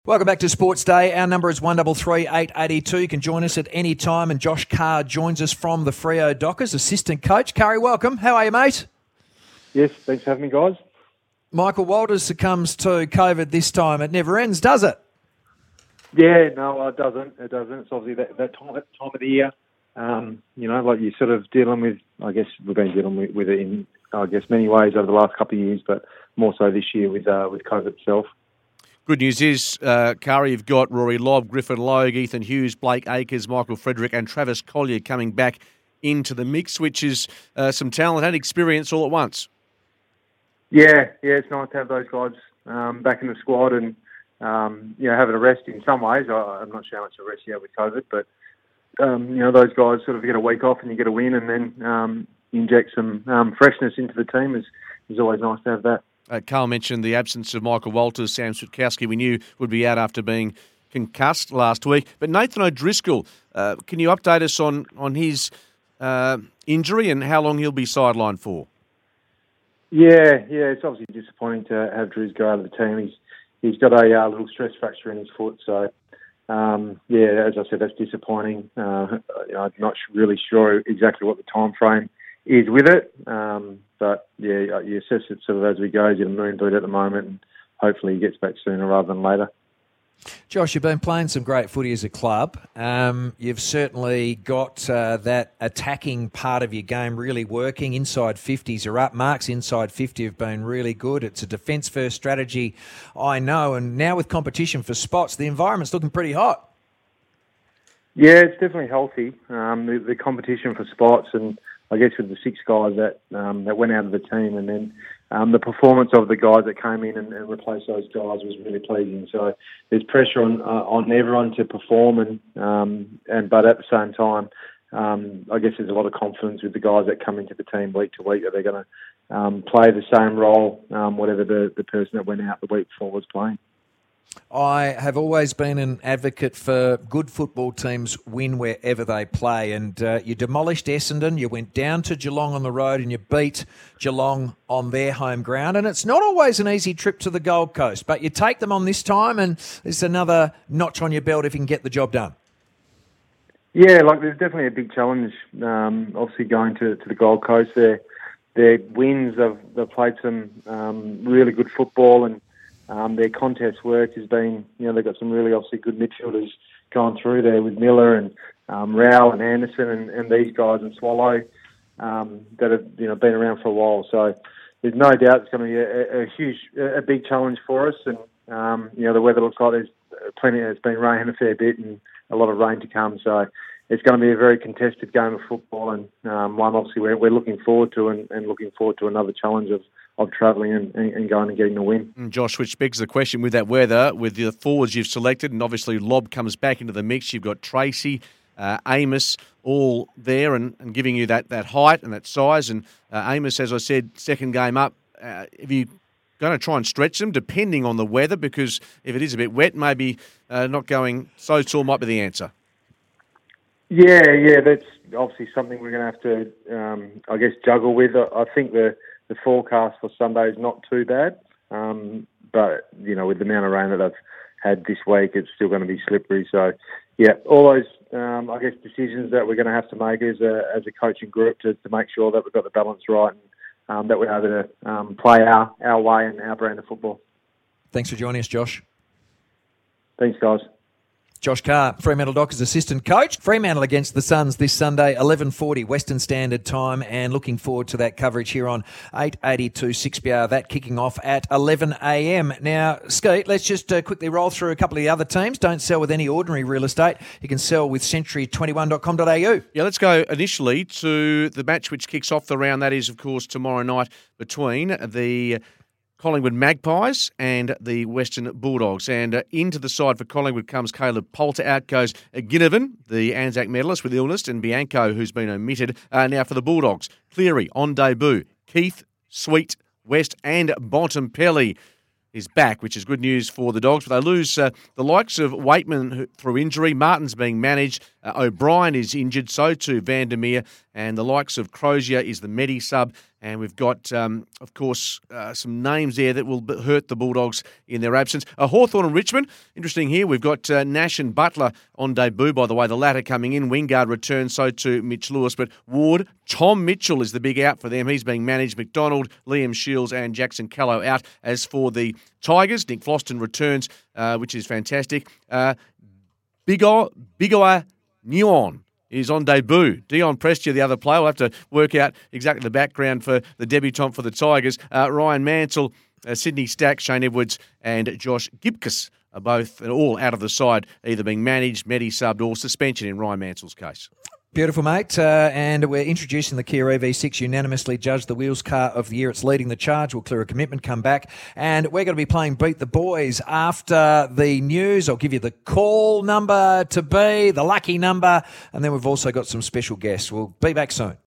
Welcome back to Sports Day. Our number is 133 882. You can join us at any time, and Josh Carr joins us from the Freo Dockers, assistant coach. Curry, welcome. How are you, mate? Yes, thanks for having me, guys. Michael Walters succumbs to COVID this time. It never ends, does it? Yeah, no, it doesn't. It doesn't. It's obviously that time of the year. Like you're sort of dealing with, I guess we've been dealing with it in, I guess, many ways over the last couple of years, but more so this year with COVID itself. Good news is, Curry, you've got Rory Lobb, Griffin Logue, Ethan Hughes, Blake Acres, Michael Frederick and Travis Collier coming back into the mix, which is some talent and experience all at once. Yeah, it's nice to have those guys back in the squad and, having a rest in some ways. I'm not sure how much of a rest you have with COVID, but, those guys sort of get a week off and you get a win and then inject some freshness into the team is always nice to have that. Carl mentioned the absence of Michael Walters. Sam Switkowski we knew would be out after being concussed last week. But Nathan O'Driscoll, can you update us on his injury and how long he'll be sidelined for? Yeah, it's obviously disappointing to have Driz go out of the team. He's got a little stress fracture in his foot, so as I said, that's disappointing. I'm not really sure exactly what the time frame is with it, but you assess it sort of as we go. He's in a moon boot at the moment, and hopefully he gets back sooner rather than later. Josh, you've been playing some great footy as a club. You've certainly got that attacking part of your game really working. Inside 50s are up. Marks inside 50 have been really good. It's a defence-first strategy, I know. And now with competition for spots, the environment's looking pretty hot. Yeah, it's definitely healthy. The competition for spots, and I guess with the 6 guys that went out of the team, and then the performance of the guys that came in and replaced those guys was really pleasing. So there's pressure on everyone to perform, but at the same time, I guess there's a lot of confidence with the guys that come into the team week to week that they're going to play the same role, whatever the person that went out the week before was playing. I have always been an advocate for good football teams win wherever they play, and you demolished Essendon, you went down to Geelong on the road and you beat Geelong on their home ground, and it's not always an easy trip to the Gold Coast, but you take them on this time and it's another notch on your belt if you can get the job done. Yeah, there's definitely a big challenge, obviously going to the Gold Coast. Their wins, they've played some really good football, and their contest work has been, they've got some really obviously good midfielders going through there with Miller and Rowell and Anderson and these guys and Swallow that have been around for a while. So there's no doubt it's going to be a big challenge for us. And the weather looks like there's plenty. It's been raining a fair bit and a lot of rain to come. So it's going to be a very contested game of football, and one obviously we're looking forward to, and looking forward to another challenge of travelling and going and getting a win. Josh, which begs the question with that weather, with the forwards you've selected, and obviously Lobb comes back into the mix. You've got Tracy, Amos, all there and giving you that height and that size. And Amos, as I said, second game up. If you going to try and stretch them, depending on the weather, because if it is a bit wet, maybe not going so tall might be the answer. Yeah, that's obviously something we're going to have to, juggle with. I think the forecast for Sunday is not too bad, but with the amount of rain that I've had this week, it's still going to be slippery. So, all those decisions that we're going to have to make as a coaching group to make sure that we've got the balance right and that we're able to play our way and our brand of football. Thanks for joining us, Josh. Thanks, guys. Josh Carr, Fremantle Dockers assistant coach. Fremantle against the Suns this Sunday, 11:40 Western Standard Time, and looking forward to that coverage here on 882 6BR, that kicking off at 11 a.m. Now, Skeet, let's just quickly roll through a couple of the other teams. Don't sell with any ordinary real estate. You can sell with century21.com.au. Yeah, let's go initially to the match which kicks off the round. That is, of course, tomorrow night between the Collingwood Magpies and the Western Bulldogs. And into the side for Collingwood comes Caleb Poulter. Out goes Ginnivan, the Anzac medalist with illness, and Bianco, who's been omitted. Now for the Bulldogs, Cleary on debut. Keith, Sweet, West and Bontempelli is back, which is good news for the Dogs. But they lose the likes of Waitman through injury. Martin's being managed. O'Brien is injured, so too Vandermeer. And the likes of Crozier is the Medi sub. And we've got, of course, some names there that will hurt the Bulldogs in their absence. Hawthorn and Richmond, interesting here. We've got Nash and Butler on debut, by the way. The latter coming in. Wingard returns, so too Mitch Lewis. But Ward, Tom Mitchell is the big out for them. He's being managed. McDonald, Liam Shields and Jackson Callow out. As for the Tigers, Nick Floston returns, which is fantastic. Bigoa Nguyen is on debut. Dion Prestia, the other player. We'll have to work out exactly the background for the debutant for the Tigers. Ryan Mansell, Sydney Stack, Shane Edwards and Josh Gibcus are both all out of the side, either being managed, subbed or suspension in Ryan Mansell's case. Beautiful, mate. And we're introducing the Kia EV6, unanimously judged the Wheels Car of the Year. It's leading the charge. We'll clear a commitment, come back. And we're going to be playing Beat the Boys after the news. I'll give you the call number to be, the lucky number. And then we've also got some special guests. We'll be back soon.